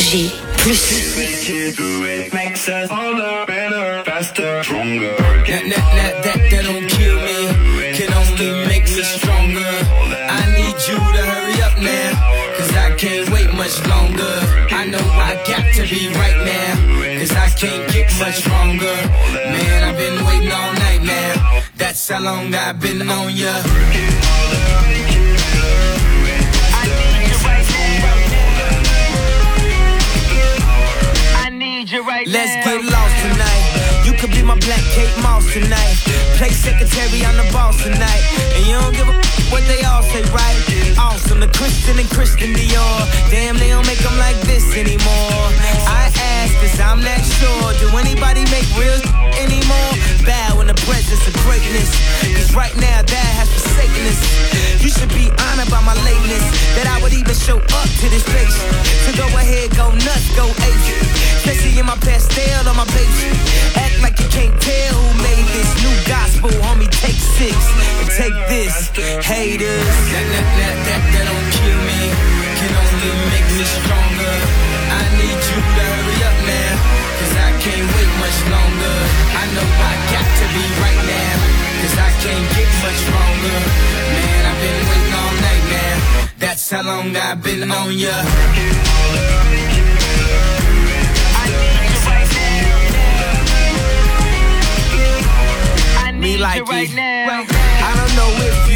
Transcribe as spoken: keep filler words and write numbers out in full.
Énergie, plus. Makes us older, better, faster, stronger. That, that, that, that, that don't kill me, can only make me stronger. I need you to hurry up now, cause I can't wait much longer. I know I got to be right now, cause I can't get much stronger. Man, I've been waiting all night now, that's how long I've been on ya. Right Let's now. get lost tonight. You could be my black Kate Moss tonight. Play secretary, I'm the boss tonight. And you don't give a f- what they all say, right? Awesome, the Christian and Christian Dior. Damn, they don't make them like this anymore. I ask, cause I'm not sure. Do anybody make real anymore? Bow in the presence of greatness, cause right now that has forsaken us. You should be honored by my lateness, that I would even show up to this place. So go ahead, go nuts, go ape. Especially in my pastel on my page. Act like you can't tell who made this new gospel, homie. Take six and take this, haters. That, that, that, that, that don't kill me, can only make me stronger. I need you to hurry up now, cause I can't wait much longer. I know I got to be right now, cause I can't get much stronger. Man, I've been waiting all night now, that's how long I've been on ya. Me like right now.